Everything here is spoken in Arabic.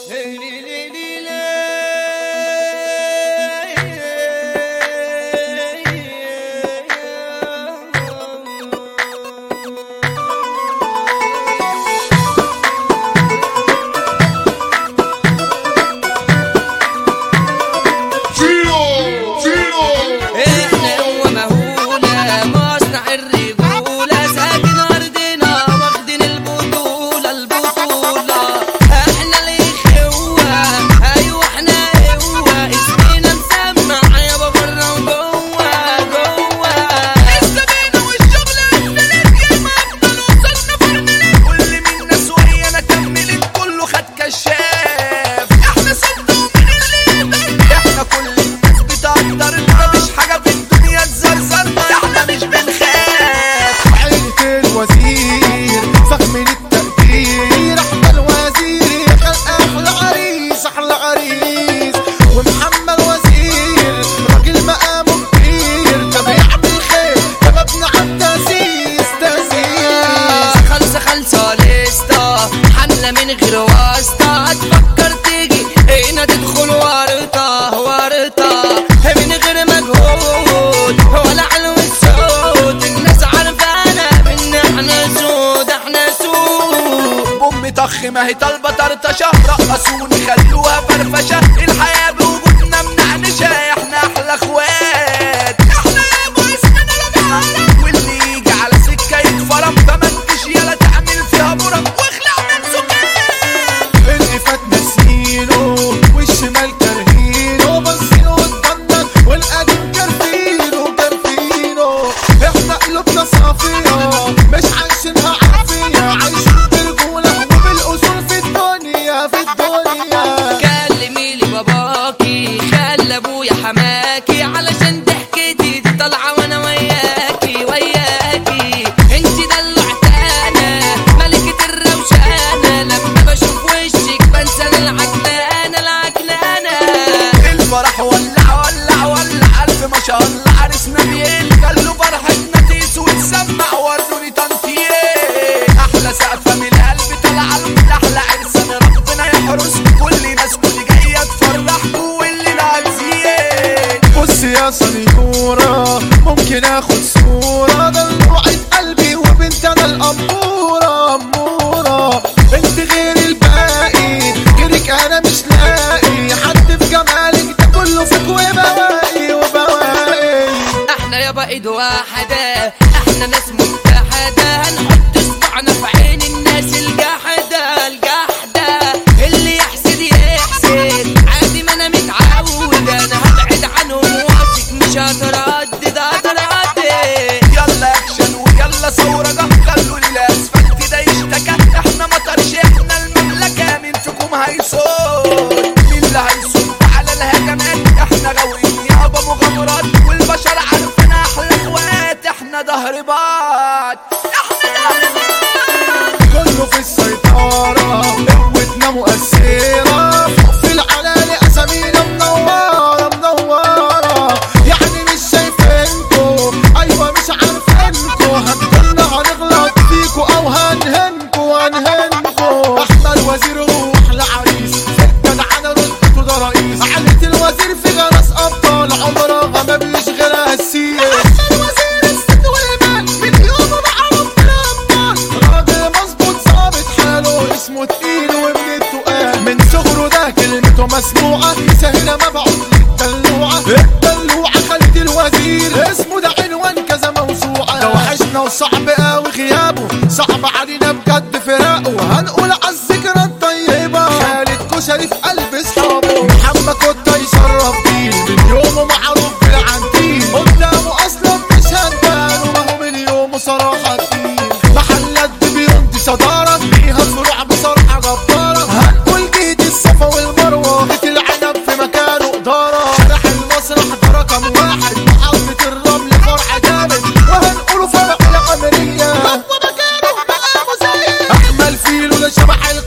من غير واسطة تفكر تيجي هنا تدخل ورطة من غير مجهود ولا علو الصوت. الناس عارفانا ان احنا سود بأم طخ ما هي طالبة طرطشة، رقصوني خلوها فرفشة، الحياة بوجودنا منعنشة، احنا احلى اخوات، احنا يابا اسمنا لبعض، واللي يجي على سكة يتفرم، فما تجيش يلا تعمل فيها برم واخلع من سكان. اللي فات ناسينه والشمال كارهينه، باصين قدامنا والقديم كارفينه. احنا قلوبنا صافية مش عايشينها عافية، عايشين برجولة وبالأصول في الدنيا. كلمي لي باباكي خلي ابويا حماكي، علشان ضحكتي دي طالعة وانا وياكي. انتي دلعتانا ملكة الروشانة، لما بشوف وشك بنسى العكنانة. الفرح ولع ألف ما شاء الله، عرسنا بيل خلوا فرحتنا تيس وتسمع، وروني تنطير أحلى سقفة من القلب طالعة له، أحلى عرسان ربنا يحرس كل ناس كل جاية تفرحكوا واللي نازيين. بص يا سنيورة ممكن اخد صورة، دلوعة قلبي وبنت انا الأمورة. انت غير الباقي، غيرك انا مش لاقي حد في جمالك ده كله فيك وبواقي. احنا يابا ايد واحدة، احنا ناس متحدة، هنحط صبعنا في عين الناس الجحدة. اللي يحسد عادي، ما انا متعود، انا هبعد عنهم واثق مش هتردد. يلا اكشن ويلا ثورة، خلوا الاسفلت ده يشتكى، احنا مطرش احنا المملكة، مين فيكم هيصوت؟ مين اللي هيصوت على الهجمات؟ احنا غاويين يابا مغامرات، والبشر عارفين احلى اخوات، احنا ظهر بعض. كله في السيطرة قوتنا مؤثرة، في العلالي اسامينا منورة. يعني مش شايفينكو، ايوه مش عارفينكو، هنكون هنغلط فيكو او هنهنكو. احنا الوزير واحلى عريس، جدعانة رتبته ده رئيس، عيلة الوزير في غرس ابطال، عمرها ما بيشغلها السيس. الوزير الست والمال من يومه معروف بالابطال، راجل مظبوط ظابط حاله، اسمه تقيل وابن التقال، من صغره ده كلمته مسموعة، سهلة مبعوث للدلوعة. خالد الوزير اسمه ده عنوان كذا موسوعة، ده وحشنا وصعب قوي غيابه، صعب علينا بجد فراقه، هنقول عالذكرى الطيبة، خالد كشري في قلب اصحابه، محمد كنت يشرف جيل، من يومه معروف بالعنتيل، قدامه اصلا مش هنبان، وما هو من يومه صراحة تقيل، محلات بيون دي صدارة، ليها فروع بصراحة جبارة، هنقول جهد الصفا والمروة، بيت العنب في مكانه إدارة، شارع المسرح ده رقم واحد، محطة الرمل فرع جامد، وهنقوله فرع العملية، هو مكانه بقى مزايد، أحمل فيلو لشبح